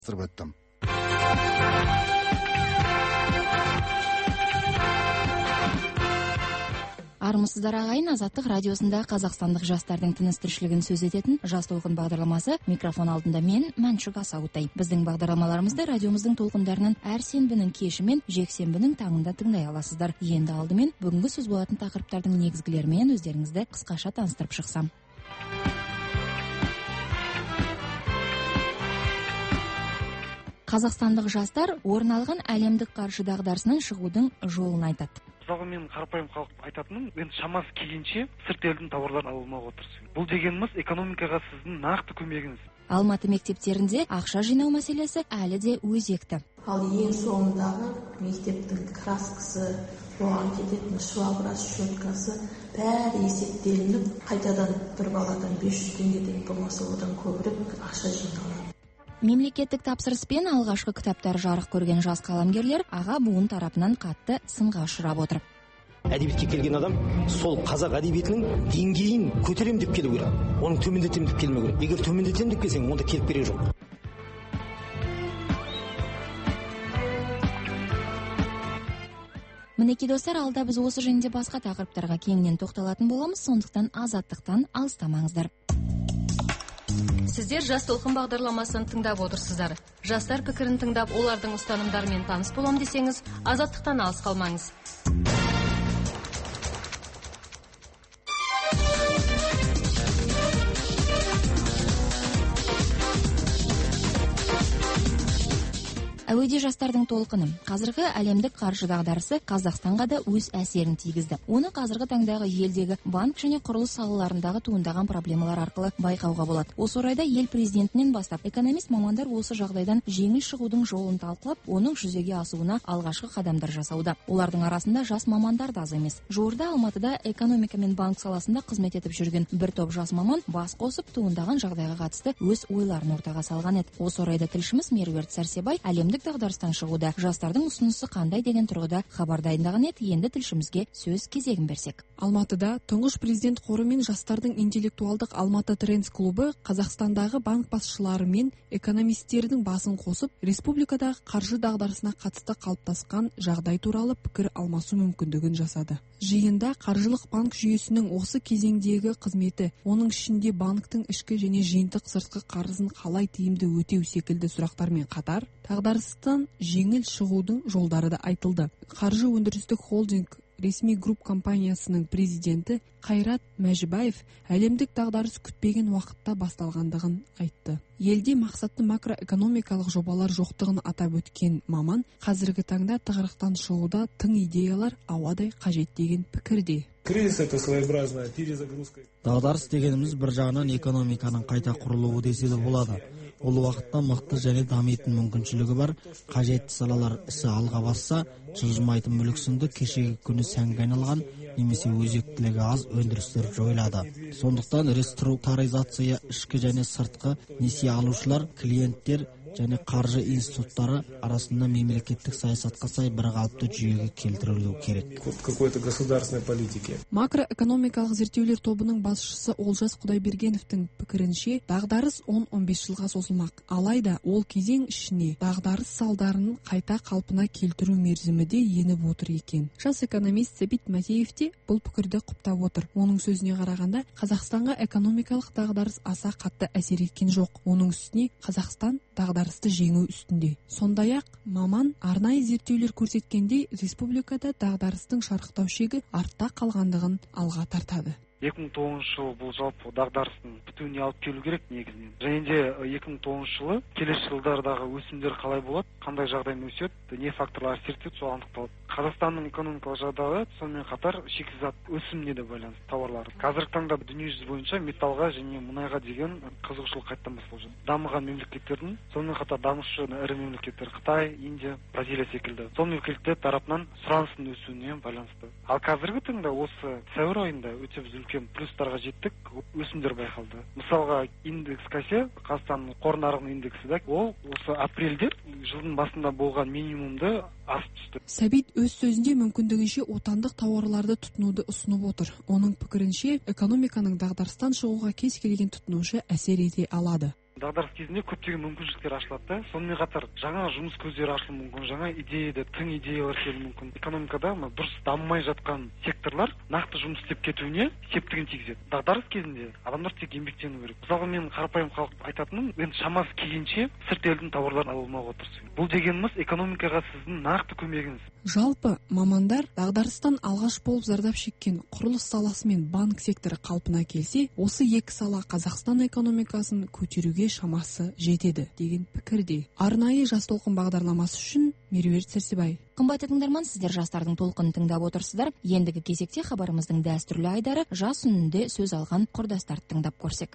өттім. Армысыздар ағайын, Азаттық радиосында қазақстандық жастардың тыныс тіршілігін сөз ететін Жас толқын бағдарламасы. Микрофон алдында мен, Мәншүк Асауытай. Біздің бағдарламаларымызды радиомыздың толқындарынан әр сенбінің кеші мен жексенбінің таңында тыңдай аласыздар. Енді алдымен бүгінгі сөз болатын тақырыптардың негізгілерімен өздеріңізді қысқаша таныстырып шықсам. Қазақстандық жастар орын алған әлемдік қаржы дағдарысынан шығудың жолын айтады. Мысалға мен қарапайым халық айтатыным, енді шамасы келгенше сырт елдің тауарларын алмауға тырысу. Бұл дегеніміз экономикаға сіздің нақты көмегіңіз. Алматы мектептерінде ақша жинау мәселесі әлі де өзекті. Ал ең соңындағы мектептің краскасы, оған кететін швабрасы, щеткасы бәрі есептелініп, қайтадан бір баладан 500 теңгеден болмаса одан көбірек ақша жиналады. Мемлекеттік тапсырыспен алғашқы кітаптар жарық көрген жас қаламгерлер аға буын тарапынан қатты сынға ұшырап отыр. Әдебиетке келген адам сол қазақ әдебиетінің деңгейін көтерем деп келу керек. Оның төмендетем деп келмеу керек. Егер төмендетем деп келсең, онда келіп бере жоқ. Мінекей достар, алда біз осы жөнінде басқа тақырыптарға кеңінен тоқталатын боламыз, сондықтан азаттықтан алыстамаңыздар. Сіздер Жас толқын бағдарламасын тыңдап отырсыздар. Жастар пікірін тыңдап, олардың ұстанымдарымен таныс болам десеңіз, азаттықтан алыс қалмаңыз. Әуеде жастардың толқыны. Қазіргі әлемдік қаржы дағдарысы Қазақстанға да өз әсерін тигізді. Оны қазіргі таңдағы елдегі банк және құрылыс салаларындағы туындаған проблемалар арқылы байқауға болады. Осы орайда ел президентінен бастап экономист мамандар осы жағдайдан жеңіл шығудың жолын талқылап, оның жүзеге асуына алғашқы қадамдар жасауда. Олардың арасында жас мамандар да аз емес. Жуырда Алматыда экономика мен банк саласында қызмет етіп жүрген бір топ жас маман бас қосып туындаған жағдайға қатысты өз ойларын ортаға салған еді. Осы орайда тілшіміз Меруерт Сәрсебай әлемдік дағдарыстан шығуда жастардың ұсынысы қандай деген тұрғыда хабар дайындаған еді. Енді тілшімізге сөз кезегін берсек. Алматыда тұңғыш президент қоры мен жастардың интеллектуалдық Алматы Трендс клубы Қазақстандағы банк басшылары мен экономистердің басын қосып, республикадағы қаржы дағдарысына қатысты қалыптасқан жағдай туралы пікір алмасу мүмкіндігін жасады. Жиында қаржылық банк жүйесінің осы кезеңдегі қызметі, оның ішінде банктың ішкі және жиынтық сыртқы қарызын қалай тиімді өтеу секілді сұрақтармен қатар, дағдарыстан жеңіл шығудың жолдары да айтылды. Қаржы өндірістік холдинг ресми групп компаниясының президенті Қайрат Мәжібаев әлемдік дағдарыс күтпеген уақытта басталғандығын айтты. Елде мақсатты макроэкономикалық жобалар жоқтығын атап өткен маман, қазіргі таңда тығырықтан шығуда тың идеялар ауадай қажет деген пікірде. Кризис — это своеобразная перезагрузка. Дағдарыс дегеніміз бір жағынан экономиканың қайта құрылуы десе де болады. Ол уақытта мықты және дамитын мүмкіншілігі бар, қажетті салалар ісі алға басса, жылжымайтын мүлік сынды кешегі күні сәнге айналған немесе өзектілігі аз өндірістер жойылады. Сондықтан реструктуризация ішкі және сыртқы несие алушылар, клиенттер және қаржы институттары арасында мемлекеттік саясатқа сай бір қалыпты жүйеге келтірілуі керек. Какой-то государственной политики. Макроэкономикалық зерттеулер тобының басшысы Олжас Құдайбергеновтің пікірінше, дағдарыс 10-15 жылға созылмақ. Алайда ол кезең ішіне дағдарыс салдарын қайта қалпына келтіру мерзімі де еніп отыр екен. Жас экономист Сәбит Мәтеев те бұл пікірді құптап отыр. Оның сөзіне қарағанда, Қазақстанға экономикалық дағдарыс аса қатты әсер еткен жоқ. Оның үстіне Қазақстан дағдарысты жеңу үстінде. Сондай-ақ маман арнайы зерттеулер көрсеткендей, республикада дағдарыстың шарықтау шегі артта қалғандығын алға тартады. 2009 жылы бұл жалпы дағдарыстың бітуіне алып келу керек негізінен. Және де 2009 жылы келесі жылдардағы өсімдер қалай болады, қандай жағдаймен өседі, не факторлар әсер етеді, сол анықталады. Қазақстанның экономикалық жағдайы сонымен қатар шикізат өсіміне де байланысты тауарлар. Қазіргі таңда дүниежүзі бойынша металлға және мұнайға деген қызығушылық қайттан басталып жатыр. Дамыған мемлекеттердің, сонымен қатар дамушы ірі мемлекеттер Қытай, Индия, Бразилия секілді. Сол мемлекеттер тарапынан сұраныстың өсуіне байланысты. Ал қазіргі таңда осы сәуір айында өте біз үлкен плюстарға жеттік, өсімдер байқалды. Мысалға индекс кәсе, Қазақстанның қор нарығының индексі да, ол осы апрельде жылдың басында болған минимумды асып түсті. Сәбит өз сөзінде мүмкіндігінше отандық тауарларды тұтынуды ұсынып отыр. Оның пікірінше, экономиканың дағдарыстан шығуға кез келген тұтынушы әсер ете алады. Дағдарыс кезінде көптеген мүмкіншіліктер ашылады да, сонымен қатар жаңа жұмыс көздері ашылуы мүмкін, жаңа тың идеялар келуі мүмкін. Экономикада дұрыс дамымай жатқан секторлар нақты жұмыс істеп кетуіне септігін тигізеді. Дағдарыс кезінде адамдар тек еңбектену керек. Мысалға мен қарапайым халық айтатыным, енді шамасы келгенше сырт елдің тауарларын алмауға тырысу. Бұл дегеніміз экономикаға сіздің нақты көмегіңіз. Жалпы мамандар дағдарыстан алғаш болып зардап шеккен құрылыс саласы мен банк секторы қалпына келсе, осы екі сала Қазақстан экономикасын көтеруге шамасы жетеді деген пікірде. Арнайы жас толқын бағдарламасы үшін Меруерт Сәрсебай. Қымбатты тыңдарман, сіздер жастардың толқынын тыңдап отырсыздар. Ендігі кезекте хабарымыздың дәстүрлі айдары жас үнінде сөз алған құрдастарды тыңдап көрсек.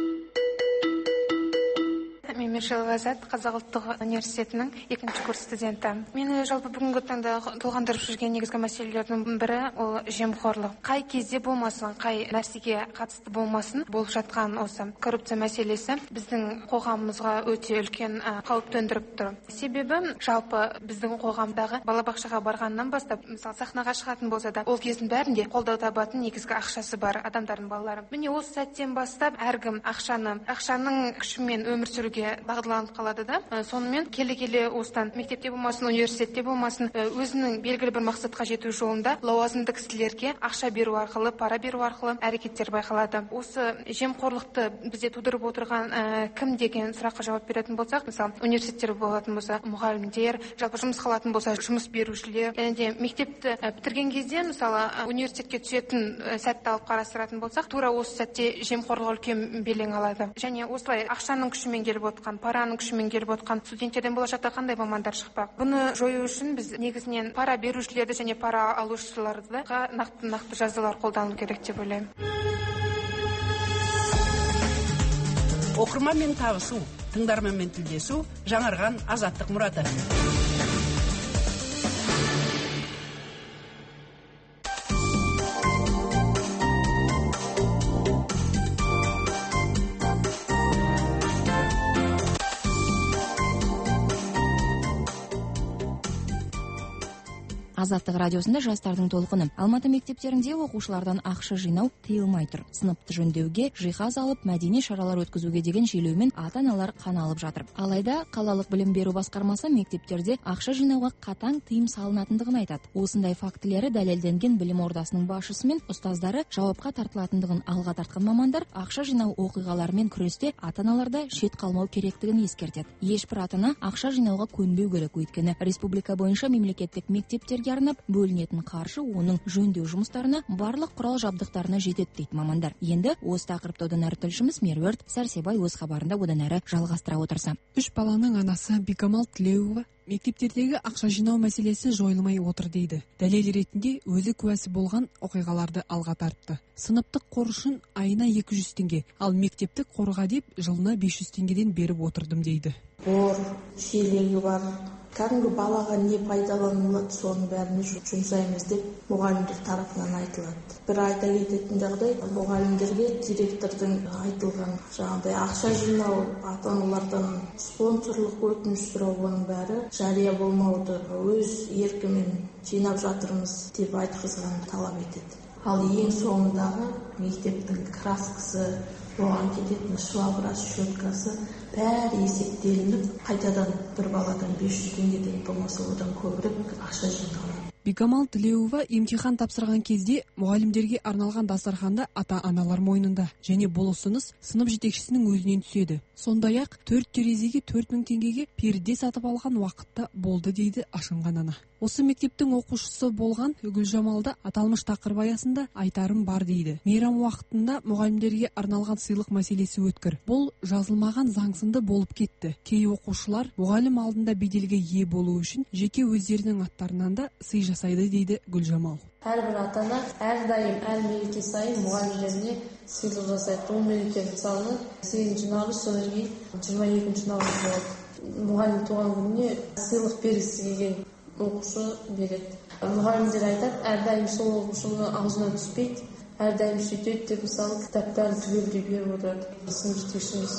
Мен Мешелова Азат, Қазақ ұлттық университетінің 2-ші курс студенті. Мені жалпы бүгінгі таңда толғандырып жүрген негізгі мәселелердің бірі ол жемқорлық. Қай кезде болмасын, қай нәрсеге қатысты болмасын, болып жатқан осы коррупция мәселесі біздің қоғамымызға өте үлкен қауіп төндіріп тұр. Себебі жалпы біздің қоғамдағы балабақшаға барғаннан бастап, мысалы сахнаға шығатын болса да, ол кездің бәрінде қолдау табатын негізгі ақшасы бар адамдардың балалары. Міне осы сәттен бастап әркім ақшаның күшімен өмір сүруге дағдыланып қалады да. Сонымен келе осыдан мектепте болмасын, университетте болмасын, өзінің белгілі бір мақсатқа жету жолында лауазымды кісілерге ақша беру арқылы, пара беру арқылы әрекеттер байқалады. Осы жемқорлықты бізде тудырып отырған кім деген сұраққа жауап беретін болсақ, мысалы университеттер болатын болса, мұғалімдер, жалпы жұмысқа алатын болса, жұмыс берушілер, және де мектепті бітірген кезде, мысалы университетке түсетін сәтті алып қарастыратын болсақ, тура осы сәтте жемқорлық үлкен белең алады. Және осылай ақшаның күшімен келіп отқан, параның күшімен келіп отқан студенттерден болашақта қандай мамандар шықпақ? Бұны жою үшін біз негізінен пара берушілерді және пара алушыларды нақты жазалар қолдану керек деп ойлаймын. Оқырманмен табысу, тыңдарманмен тілдесу, жаңарған азаттық мұраты. Азаттық радиосында жастардың толқыны. Алматы мектептерінде оқушылардан ақша жинау тыйылмай тұр. Сыныпты жөндеуге, жиһаз алып, мәдени шаралар өткізуге деген желеумен ата-аналар қаналып жатыр. Алайда қалалық білім беру басқармасы мектептерде ақша жинауға қатаң тыйым салынатындығын айтады. Осындай фактілері дәлелденген білім ордасының басшысы мен ұстаздары жауапқа тартылатындығын алға тартқан мамандар ақша жинау оқиғаларымен күресте ата-аналарда шет қалмау керектігін ескертеді. Ешбір ата-ана ақша жинауға көнбеу керек, өйткені республика бойынша мемлекеттік мектептерге арнап бөлінетін қаржы оның жөндеу жұмыстарына, барлық құрал жабдықтарына жетеді дейді мамандар. Енді осы тақырыпты одан әрі тілшіміз Меруерт Сәрсебай өз хабарында одан әрі жалғастыра отырса. 3 баланың анасы Бигамал Тілеуова мектептердегі ақша жинау мәселесі жойылмай отыр дейді. Дәлел ретінде өзі куәсі болған оқиғаларды алға тартты. Сыныптық қор үшін айына 200 теңге, ал мектептік қорға деп жылына 500 теңгеден беріп отырдым дейді. Қор, шелегі бар. Кәдімгі балаға не пайдаланылады, соның бәріне жұмсаймыз деп мұғалімдер тарапынан айтылады. Бір айта кететін жағдай, мұғалімдерге директордың айтылған жаңағыдай ақша жинау, ата-аналардан спонсорлық өтініш сұрау, оның бәрі жария болмауды, өз еркімен жинап жатырмыз деп айтқызған талап етеді. Ал ең соңындағы мектептің краскасы, оған кететін швабрасы, щеткасы бәрі есептелініп, қайтадан бір баладан 500 теңгеден болмаса одан көбірек ақша жиналады. Бигамал Тілеуова емтихан тапсырған кезде мұғалімдерге арналған дастарханда ата-аналар мойнында, және бұл ұсыныс сынып жетекшісінің өзінен түседі. Сондай-ақ 4 терезеге 4000 теңгеге перде сатып алған уақытта болды дейді ашынған ана. Осы мектептің оқушысы болған Гүлжамалда аталмыш тақырып аясында айтарым бар дейді. Мейрам уақытында мұғалімдерге арналған сыйлық мәселесі өткір. Бұл жазылмаған заңсынды болып кетті. Кей оқушылар мұғалім алдында беделге ие болу үшін жеке өздерінің аттарынан да сый жасайды дейді Гүлжамал. Әрбір ата-ана әрдайым әр мереке сайын мұғалімдеріне сыйлық жасайды. Ол мереке мысалы 8 наурыз, содан кейін 22 наурыз болады. Мұғалім туған күніне сыйлық бергісі келген оқушы береді. Мұғалімдер айтады, әрдайым сол оқушының аузына түспейді, әрдайым сөйтеді деп мысалы кітаптарын түгелдей беріп отырады. Сынып жетекшіміз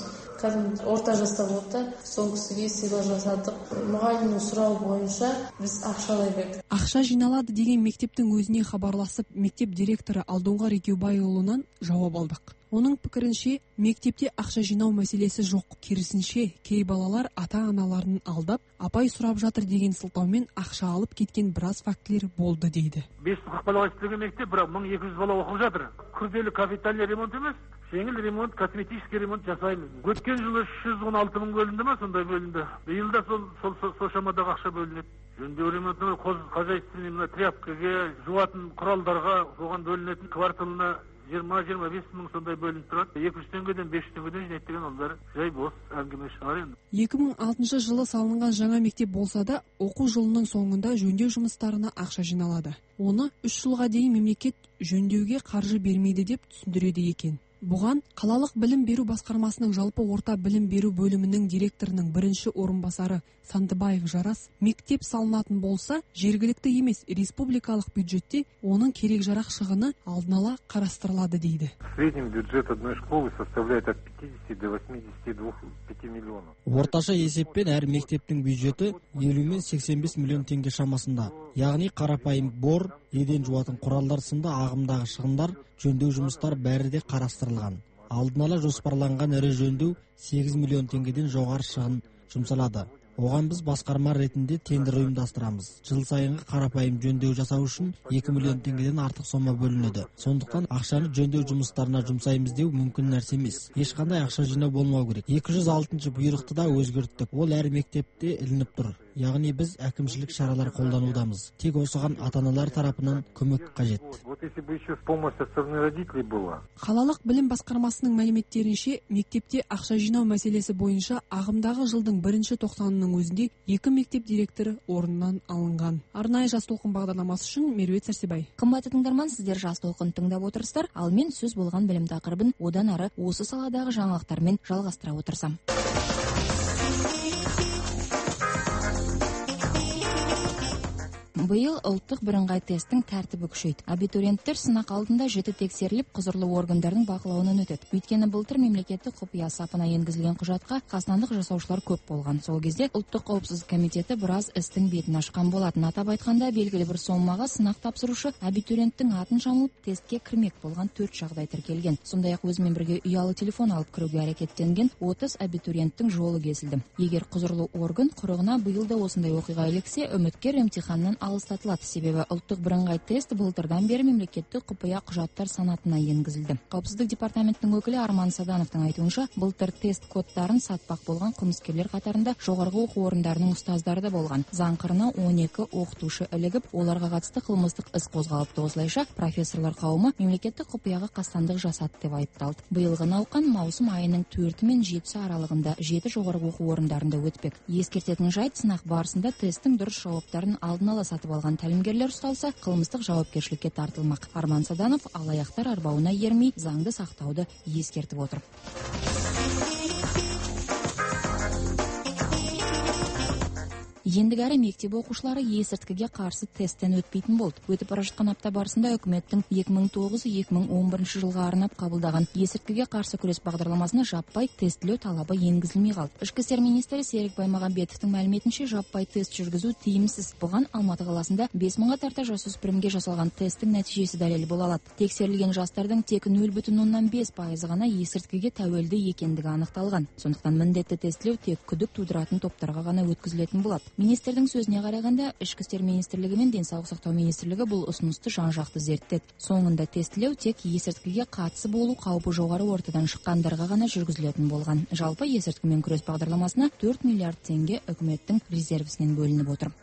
кәдімгі орта жаста болды да, сол кісіге сыйлық жасадық. Мұғалімнің сұрауы бойынша біз ақшалай бердік. Ақша жиналады деген мектептің өзіне хабарласып, мектеп директоры Алдоңғар Екеубайұлынан жауап алдық. Оның пікірінше, мектепте ақша жинау мәселесі жоқ. Керісінше, кей балалар ата-аналарын алдап, апай сұрап жатыр деген сылтаумен ақша алып кеткен біраз фактілер болды дейді. 540 балаға істеген мектеп, бірақ 1200 бала оқып жатыр. Күрделі капитальный ремонт емес, жеңіл ремонт, косметический ремонт жасаймыз. Өткен жылы 316 мың бөлінді ма, сондай бөлінді. Биыл да сол шамадағы ақша бөлінеді. Жөндеу ремонтына, хозяйственный мына тряпкаға, жуатын құралдарға оған бөлінетін кварталына 20-25 мың сондай бөлініп тұрады. 200 теңгеден 500 теңгеден жинайды деген олар жай бос әңгіме шығар енді. 2006 жылы салынған жаңа мектеп болса да, оқу жылының соңында жөндеу жұмыстарына ақша жиналады. Оны 3 жылға дейін мемлекет жөндеуге қаржы бермейді деп түсіндіреді екен. Бұған қалалық білім беру басқармасының жалпы орта білім беру бөлімінің директорының бірінші орынбасары Сандыбаев Жарас, мектеп салынатын болса, жергілікті емес республикалық бюджетте оның керек жарақ шығыны алдын ала қарастырылады дейді. Средний бюджет одной школы составляет от 50 до 85 миллионов. Орташа есеппен әр мектептің бюджеті 50 мен 85 миллион теңге шамасында. Яғни қарапайым бор, еден жуатын құралдар сынды ағымдағы шығындар, жөндеу жұмыстар бәрі де қарастырылған. Алдын ала жоспарланған ірі жөндеу 8 миллион теңгеден жоғары шығын жұмсалады. Оған біз басқарма ретінде тендер ұйымдастырамыз. Жыл сайынғы қарапайым жөндеу жасау үшін 2 миллион теңгеден артық сома бөлінеді. Сондықтан ақшаны жөндеу жұмыстарына жұмсаймыз деу мүмкін нәрсе емес. Ешқандай ақша жинау болмау керек. 206 бұйрықты да өзгерттік. Ол әр мектепте ілініп тұр. Яғни біз әкімшілік шаралар қолданудамыз. Тек осыған ата-аналар тарапынан көмек қажет. Қалалық білім басқармасының мәліметтерінше, мектепте ақша жинау мәселесі бойынша ағымдағы жылдың 1 тоқсанының өзінде 2 мектеп директоры орнынан алынған. Арнайы Жас толқын бағдарламасы үшін Меруерт Сәрсебай. Қымбатты тыңдарман, сіздер Жас толқын тыңдап отырсыздар. Ал мен сөз болған білім тақырыбын одан ары осы саладағы жаңалықтармен жалғастыра отырсам. Биыл ұлттық бірыңғай тесттің тәртібі күшейді. Абитуриенттер сынақ алдында жіті тексеріліп, құзырлы органдардың бақылауынан өтеді. Өйткені былтыр мемлекеттік құпия сапына енгізілген құжатқа қастандық жасаушылар көп болған. Сол кезде ұлттық қауіпсіздік комитеті біраз істің бетін ашқан болатын. Атап айтқанда, белгілі бір сомаға сынақ тапсырушы абитуриенттің атын жамылып тестке кірмек болған 4 жағдай тіркелген. Сондай-ақ өзімен бірге ұялы телефон алып кіруге әрекеттенген 30 абитуриенттің жолы кесілді. Егер құзырлы орган құрығына биыл да осындай оқиға іліксе, үміткер емтиханнан алыстатылады. Себебі ұлттық бірыңғай тест былтырдан бері мемлекеттік құпия құжаттар санатына енгізілді. Қауіпсіздік департаментінің өкілі Арман Садановтың айтуынша, былтыр тест кодтарын сатпақ болған қылмыскерлер қатарында жоғарғы оқу орындарының ұстаздары да болған. Заң қырына 12 оқытушы ілігіп, оларға қатысты қылмыстық іс қозғалыпты. Осылайша профессорлар қауымы мемлекеттік құпияға қастандық жасады деп айыпталды. Биылғы науқан маусым айының 4 мен 7 аралығында 7 жоғарғы оқу орындарында өтпек. Ескертетін жайт, сынақ барысында тесттің дұрыс жауаптарын алдын ала сатып алған тәлімгерлер ұсталса, қылмыстық жауапкершілікке тартылмақ. Арман Саданов алаяқтар арбауына ермей заңды сақтауды ескертіп отыр. Ендігәрі мектеп оқушылары есірткіге қарсы тесттен өтпейтін болды. Өтіп бара жатқан апта барысында үкіметтің 2009-2011 жылға арнап қабылдаған есірткіге қарсы күрес бағдарламасына жаппай тестілеу талабы енгізілмей қалды. Ішкі істер министрі Серік Баймағамбетовтің мәліметінше, жаппай тест жүргізу тиімсіз. Бұған Алматы қаласында 5000-ға тарта жасөспірімге жасалған тесттің нәтижесі дәлел бола алады. Тексерілген жастардың тек 0,5% ғана есірткіге тәуелді екендігі анықталған. Сондықтан міндетті тестілеу тек күдік тудыратын топтарға ғана өткізілетін болады. Министрдің сөзіне қарағанда, Ішкі істер министрлігі мен Денсаулық сақтау министрлігі бұл ұсынысты жан-жақты зерттеді. Соңында тестілеу тек есірткіге қатысы болу қаупі жоғары ортадан шыққандарға ғана жүргізілетін болған. Жалпы есірткімен күрес бағдарламасына 4 миллиард теңге үкіметтің резервісінен бөлініп отыр.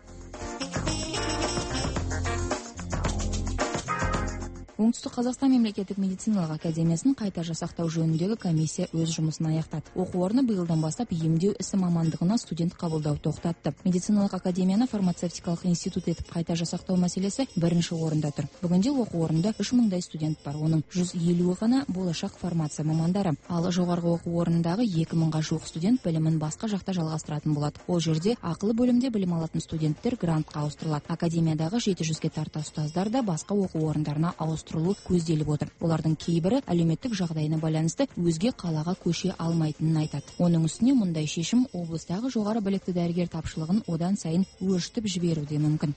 Оңтүстік Қазақстан мемлекеттік медициналық академиясының қайта жасақтау жөніндегі комиссия өз жұмысын аяқтады. Оқу орны биылдан бастап емдеу ісі мамандығына студент қабылдау тоқтатты. Медициналық академияны фармацевтикалық институт етіп қайта жасақтау мәселесі бірінші орында тұр. Бүгінде оқу орнында 3000-дай студент бар. Оның 150-і ғана болашақ фармация мамандары. Ал жоғарғы оқу орнындағы 2000-ға жуық студент білімін басқа жақта жалғастыратын болады. Ол жерде ақылы бөлімде білім алатын студенттер грантқа ауыстырылады. Академиядағы 700-ге тарта ұстаздар да басқа оқу орындарына ауыстырылады. ауыстырылуы көзделіп отыр. Олардың кейбірі әлеуметтік жағдайына байланысты өзге қалаға көше алмайтынын айтады. Оның үстіне мұндай шешім облыстағы жоғары білікті дәрігер тапшылығын одан сайын өршітіп жіберуде мүмкін.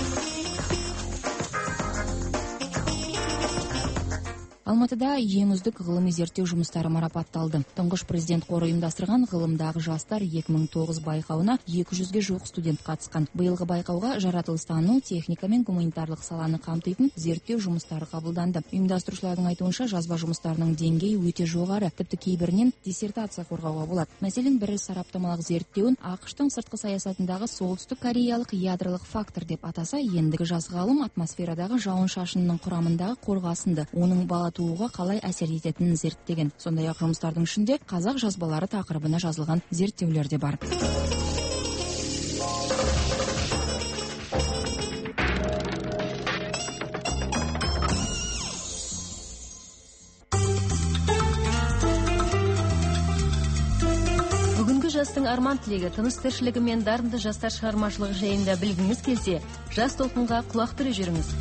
Алматыда ең үздік ғылыми зерттеу жұмыстары марапатталды. Тұңғыш президент қоры ұйымдастырған ғылымдағы жастар 2009 байқауына 200-ге жуық студент қатысқан. Биылғы байқауға жаратылыстану, техника мен гуманитарлық саланы қамтитын зерттеу жұмыстары қабылданды. Ұйымдастырушылардың айтуынша жазба жұмыстарының деңгейі өте жоғары, тіпті кейбірінен диссертация қорғауға болады. Мәселен, бір сараптамалық зерттеуін ақш-тың сыртқы саясатындағы солтүстік кореялық ядролық фактор деп атаса, ендігі жас ғалым атмосферадағы жауын-шашынның құрамындағы қорғасынды, оның бала тууға қалай әсер ететінін зерттеген. Сондай-ақ жұмыстардың ішінде қазақ жазбалары тақырыбына жазылған зерттеулер де бар. Бүгінгі жастың арман тілегі, тыныс тіршілігі мен дарынды жастар шығармашылығы жайында білгіңіз келсе, жас толқынға құлақ түре жүріңіз.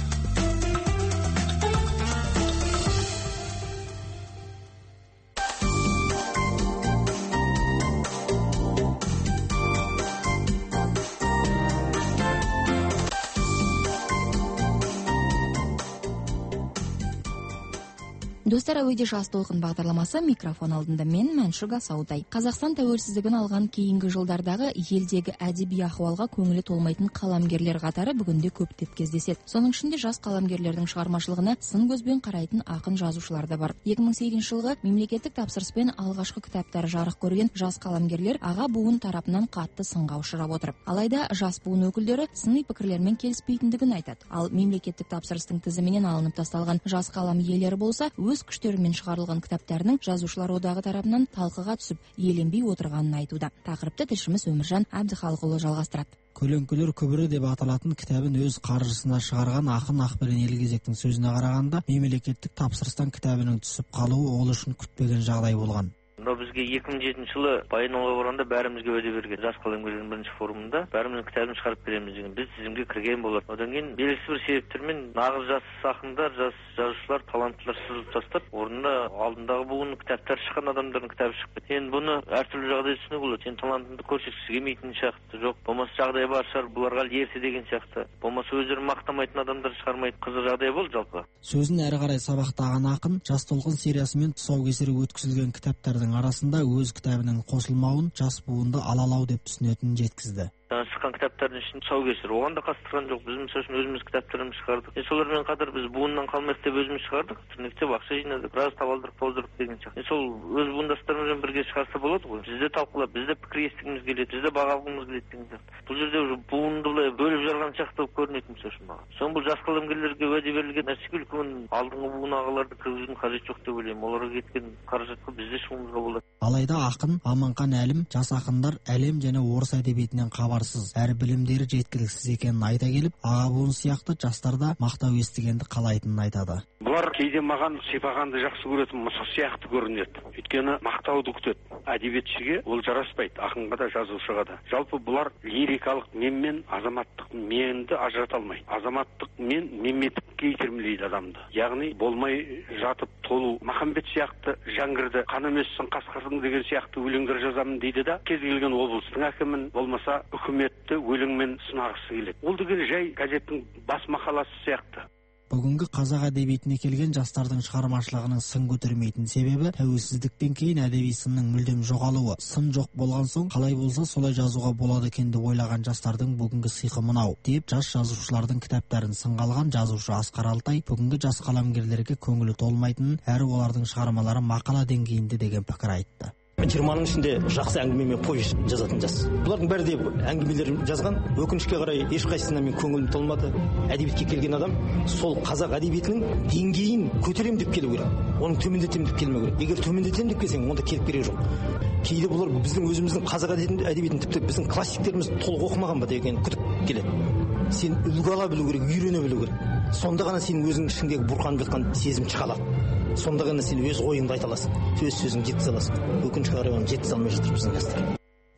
Достар, әуеде жас толқын бағдарламасы, микрофон алдында мен Мәншүк Асаутай. Қазақстан тәуелсіздігін алған кейінгі жылдардағы елдегі әдеби ахуалға көңілі толмайтын қаламгерлер қатары бүгінде көптеп кездеседі. Соның ішінде жас қаламгерлердің шығармашылығына сын көзбен қарайтын ақын жазушылар да бар. 2008 жылғы мемлекеттік тапсырыспен алғашқы кітаптары жарық көрген жас қаламгерлер аға буын тарапынан қатты сынға ұшырап отыр. Алайда жас буын өкілдері сыни пікірлермен келіспейтіндігін айтады. Ал мемлекеттік тапсырыстың тізімінен алынып тасталған жас қалам иелері болса, өз күштерімен шығарылған кітаптарының жазушылар одағы тарапынан талқыға түсіп, еленбей отырғанын айтуда. Тақырыпты тілшіміз Өміржан Әбдіхалықұлы жалғастырады. Көлеңкелер күбірі деп аталатын кітабын өз қаржысына шығарған ақын Ақберен Елгезектің сөзіне қарағанда, мемлекеттік тапсырыстан кітабының түсіп қалуы ол үшін күтпеген жағдай болған. Мынау бізге 2007 жылы Баянауылға барғанда бәрімізге уәде берген. Жас қаламгерлердің бірінші форумында бәріміздің кітабын шығарып береміз деген. Біз тізімге кірген болар. Одан кейін белгісіз бір себептермен нағыз жас ақындар, жас жазушылар, таланттылар сызылып тастап, орнында алдындағы буын кітаптар шыққан адамдардың кітабы шығып кетті. Енді бұны әртүрлі жағдай түсінуге болады. Сен талантыңды көрсеткісі келмейтін сияқты, жоқ, болмаса жағдай бар шығар, бұларға ерсе деген сияқты. Болмаса өздерін мақтамайтын адамдар шығармайды. Қызық жағдай болды жалпы. Сөзін әрі қарай сабақтаған ақын жас толқын сериясымен тұсаукесері өткізілген кітаптардың арасында өз кітабының қосылмауын жас буынды алалау деп түсінетінін жеткізді. Шыққан кітаптардың ішінде тұсаукесер, оған да қатыстырған жоқ. Біз мысалы үшін өзіміз кітаптарымызды шығардық. Солармен қатар біз буыннан қалмайық деп өзіміз шығардық. Тірнектеп ақша жинадық, біраз табалдырып тоздырып деген сияқты. Сол өз буындастарымызбен бірге шығарса болады ғой. Бізде талқылап, бізде пікір естігіміз келеді, бізде баға алғымыз келеді деген сияқты. Бұл жерде уже буынды бөліп жарған сияқты болып көрінетін мысалы үшін маған. Соң бұл жас қаламгерлерге уәде берілген нәрсеге үлкен алдыңғы буын ағаларды кіргізудің қажеті жоқ деп ойлаймын. Оларға кеткен қаражатқа бізде шығуымызға болады. Алайда ақын Аманхан Әлім жас ақындар әлем және орыс әдебиетінен хабарсыз, әрі білімдері жеткіліксіз екенін айта келіп, аға буын сияқты жастарда мақтау естігенді қалайтынын айтады. Бұлар кейде маған сипағанды жақсы көретін мысық сияқты көрінеді. Өйткені мақтауды күтеді. Әдебиетшіге ол жараспайды, ақынға да жазушыға да. Жалпы бұлар лирикалық мен мен азаматтық менді ажырата алмайды. Азаматтық мен меметтікке итермелейді адамды. Яғни болмай жатып толу. Махамбет сияқты жаңғырды, қан емессің қасқырдың деген сияқты өлеңдер жазамын дейді да, кез келген облыстың әкімін болмаса үкіметті өлеңмен сынағысы келеді. Ол деген жай газеттің бас мақаласы сияқты. Бүгінгі қазақ әдебиетіне келген жастардың шығармашылығының сын көтермейтін себебі тәуелсіздіктен кейін әдеби сынның мүлдем жоғалуы. Сын жоқ болған соң қалай болса солай жазуға болады екен деп ойлаған жастардың бүгінгі сиқы мынау деп жас жазушылардың кітаптарын сынға алған жазушы Асқар Алтай бүгінгі жас қаламгерлерге көңілі толмайтынын, әрі олардың шығармалары мақала деңгейінде деген пікір айтты. 20-ның ішінде жақсы әңгіме мен повесть жазатын жас. Бұлардың бәрі де әңгімелер жазған. Өкінішке қарай ешқайсысына мен көңілім толмады. Әдебиетке келген адам сол қазақ әдебиетінің деңгейін көтерем деп келу керек. Оның төмендетем деп келмеу керек. Егер төмендетем деп келсең, онда келіп керегі жоқ. Кейде бұлар біздің өзіміздің қазақ әдебиетін тіпті біздің классиктеріміз толық оқымаған ба деген күдік келеді. Сен үлгі ала білу керек, үйрене білу керек. Сонда ғана сен өзің ішіңдегі бұрқанып жатқан сезім шыға алады. Сонда ғана сен өз ойыңды айта аласың, өз сөзіңді жеткізе аласың. Өкінішке қарай оны жеткізе алмай жатыр біздің жастар.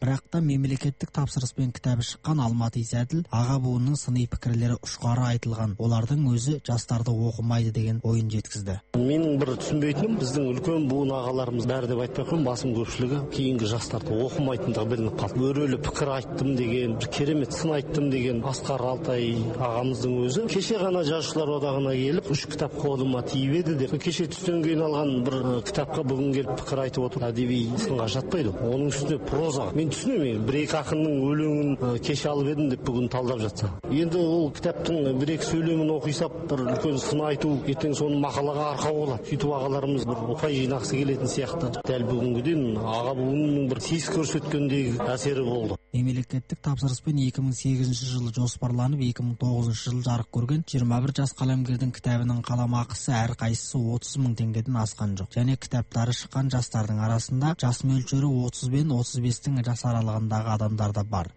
Бірақ та мемлекеттік тапсырыспен кітабы шыққан Алматы Исәділ аға буынның сыни пікірлері ұшқары айтылған. Олардың өзі жастарды оқымайды деген ойын жеткізді. Менің бір түсінбейтінім, біздің үлкен буын ағаларымыз бәрі деп айтпай қоймын, басым көпшілігі кейінгі жастарды оқымайтындығы білініп қалды. Өрелі пікір айттым деген, керемет сын айттым деген Асқар Алтай ағамыздың өзі кеше ғана жазушылар одағына келіп 3 кітап қолыма тиіп еді деп, кеше түстен кейін алған бір кітапқа бүгін келіп пікір айтып отыр. Әдеби сынға жатпайды. Оның үстіне проза. Мен түсінемін, бір-екі ақынның өлеңін кеше алып едім деп бүгін талдап жатса. Енді ол кітаптың бір-екі сөйлемін оқисап, бір үлкен сын айту, ертең соны мақалаға арқау болады. Сөйтіп ағаларымыз бір ұпай жинақсы келетін сияқты. Дәл бүгінгіден аға буынның бір сес көрсеткендегі әсері болды. Мемлекеттік тапсырыспен 2008 жылы жоспарланып 2009 жылы жарық көрген 21 жас қаламгердің кітабының қаламақысы әрқайсысы 30 мың теңгеден асқан жоқ. Және кітаптары шыққан жастардың арасында жас мөлшері 30 бен 35-тің жас аралығындағы адамдар да бар.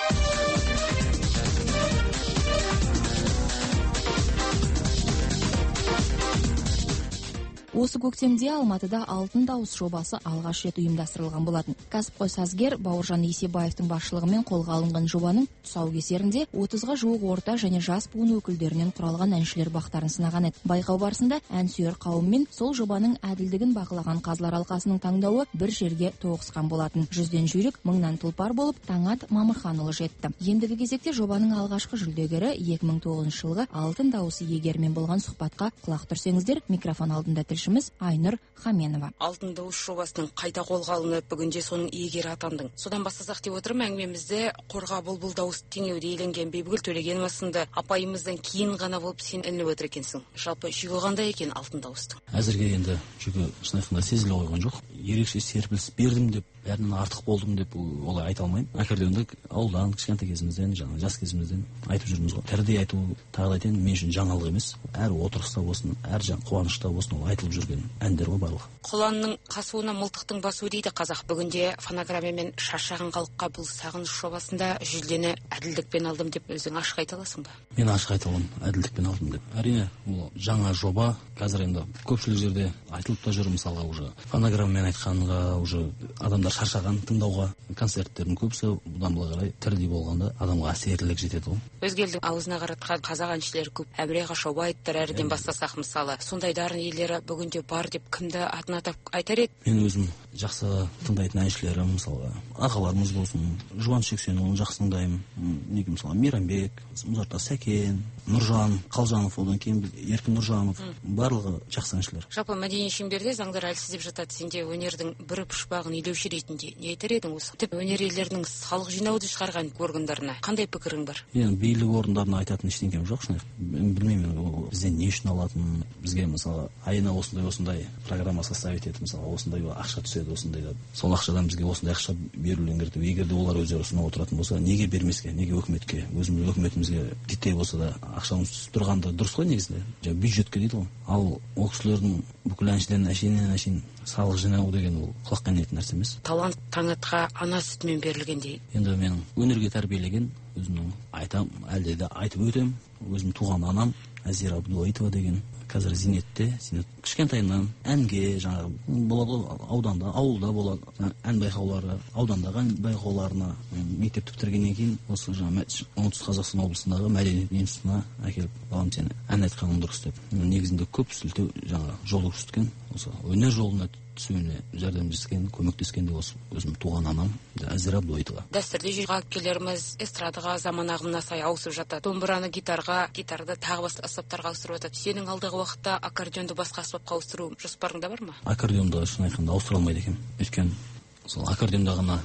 Осы көктемде Алматыда алтын дауыс жобасы алғаш рет ұйымдастырылған болатын. Кәсіпқой сазгер Бауыржан Есебаевтың басшылығымен қолға алынған жобаның тұсаукесерінде 30-ға жуық орта және жас буын өкілдерінен құралған әншілер бақтарын сынаған еді. Байқау барысында әнсүйер қауым мен сол жобаның әділдігін бақылаған қазылар алқасының таңдауы бір жерге тоғысқан болатын. 100-ден жүйрік 1000-нан тұлпар болып Таңат Мамырханұлы жетті. Ендігі кезекте жобаның алғашқы жүлдегері 2009 жылғы алтын дауысы иегерімен болған сұхбатқа құлақ түрсеңіздер, микрофон алдында Айнұр Хаменова. Алтын дауыс жобасының қайта қолға алынып, бүгінде соның иегері атандың. Содан бастасақ деп отырмын, әңгімемізде қорға бұлбұл дауыс теңеуде еленген Бибігүл Төлегенова сынды апайымыздан кейін ғана болып сен ілініп отыр екенсің. Жалпы жүгі қандай екен алтын дауыстың? Әзірге енді жүгі шын айтқанда сезіле қойған жоқ. Ерекше серпіліс бердім деп, бәрінен артық болдым деп олай айта алмаймын. Аккордеонды ауылдан, кішкентай кезімізден, жаңа жас кезімізден айтып жүрміз ғой. Тірідей айту, тағы да айтайын, мен үшін жаңалық емес. Әр отырыста болсын, әр қуанышта болсын, ол айтылып жүрген әндер ғой барлығы. Құланның қасуына мылтықтың басуы дейді қазақ. Бүгінде фонограммамен шаршаған халыққа бұл сағыныш жобасында жүлдені әділдікпен алдым деп өзің ашық айта аласың ба? Мен ашық айта аламын, әділдікпен алдым деп. Әрине, ол жаңа жоба. Қазір енді көпшілік жерде айтылып та жүр, мысалға уже фонограммамен айтқанға, уже адамдар шаршаған тыңдауға. Концерттердің көбісі бұдан былай қарай тірідей болғанда адамға әсерлілік жетеді ғой. Өзге елдің аузына қаратқан қазақ әншілері көп. Әміре Қашаубай айттыр, әріден бастасақ мысалы. Сондай дарын иелері бүгінде бар деп кімді атын атап айтар еді? Мен өзім жақсы тыңдайтын әншілерім, мысалға ағаларымыз болсын, Жұбаныш Жексенұлын жақсы тыңдаймын. Неге мысалы Мейрамбек, Мұзарта Сәкен, Нұржан Қалжанов, одан кейін Еркін Нұржанов, барлығы жақсы әншілер. Жалпы мәдени шеңберде заңдар әлсіз деп жатады. Сенде өнердің бір пұшпағын илеуші ретінде не айтар едің осы? Тіп өнер иелерінің салық жинауды шығарған органдарына қандай пікірің бар? Енді билік орындарына айтатын ештеңем жоқ, шын білмеймін, бізден не үшін алатын, бізге мысалы айына осындай программа составить етіп, мысалы осындай ақша түседі, осындай да. Сол ақшадан бізге осындай ақша берілуін керек деп, егер де олар өздері ұсынып отыратын болса, неге бермеске, неге өкіметке, өзіміз өкіметімізге титтей болса да ақшамыз түсіп тұрғанда дұрыс қой негізінде. Бюджетке дейді ғой. Ал ол кісілердің бүкіл әншіден әшейін салық жинау деген ол құлаққа ілінетін нәрсе емес. Талант Таңатқа ана сүтімен берілген дейді. Енді мен өнерге тәрбиелеген, өзімнің айтам, әлде де айтып өтем. Өзім туған анам Әзира Абдуайтова деген қазір Зейнетте, кішкентайынан әнге, жаңағы болады ауданда, ауылда болады ән байқаулары, аудандағы ән байқауларына мектепті бітіргеннен кейін осы жаңағы оңтүстік Қазақстан облысындағы мәдениет институтына әкеліп, балам сені ән айтқаның дұрыс деп. Негізінде көп сілтеу жаңағы жол көрсеткен, осы өнер жолына түсуіне жәрдемдескен, көмектескен де осы өзім туған анам Әзира Абдуайтова. Дәстүрлі жүрген аккелеріміз эстрадаға заман ағымына сай ауысып жатады. Домбыраны гитарға, гитарды тағы басқа аспаптарға ауыстырып жатады. Сенің алдағы уақытта аккордеонды басқа аспапқа ауыстыру жоспарыңда бар ма? Аккордеонды шын айтқанда ауыстыра алмайды екенмін. Өйткені сол аккордеонда ғана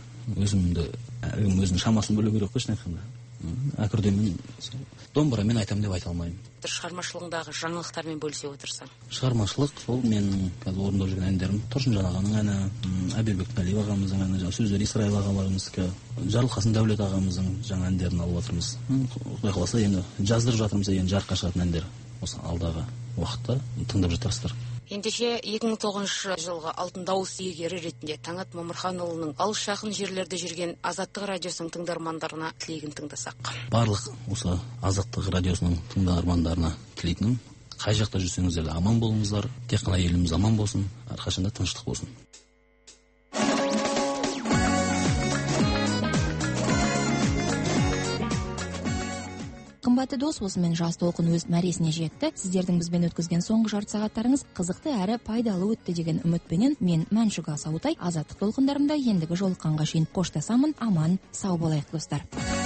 өзінің шамасын бөлу керек қой, шын айтқанда. Аккордеонмен, домбырамен айтамын деп айта алмаймын. Шығармашылығындағы жаңалықтармен бөлісе отырсаң? Шығармашылық, сол мен қазір орындап жүрген әндерім Тұрсынжан ағаның әні, Әбелбек Тәлиев ағамыздың әні, сөздер Исраил ағаларымыздікі, Жарылқасын Дәулет ағамыздың жаңа әндерін алып жатырмыз. Құдай қаласа енді жаздырып жатырмыз, енді жарыққа шығатын әндер осы алдағы уақытта тыңдап жатарсыздар. Ендеше 2009 жылғы алтын дауыс иегері ретінде Таңат Мамырханұлының алыс жақын жерлерде жүрген Азаттық радиосының тыңдармандарына тілегін тыңдасақ. Барлық осы Азаттық радиосының тыңдармандарына тілейтінім, қай жақта жүрсеңіздер де аман болыңыздар, тек қана еліміз аман болсын, әрқашанда тыныштық болсын. Қымбатты дос, осымен жас толқын өз мәресіне жетті. Сіздердің бізбен өткізген соңғы жарты сағаттарыңыз қызықты әрі пайдалы өтті деген үмітпенен мен Мәншүк Асаутай азаттық толқындарымда ендігі жолыққанға шейін қоштасамын. Аман, сау болайық достар.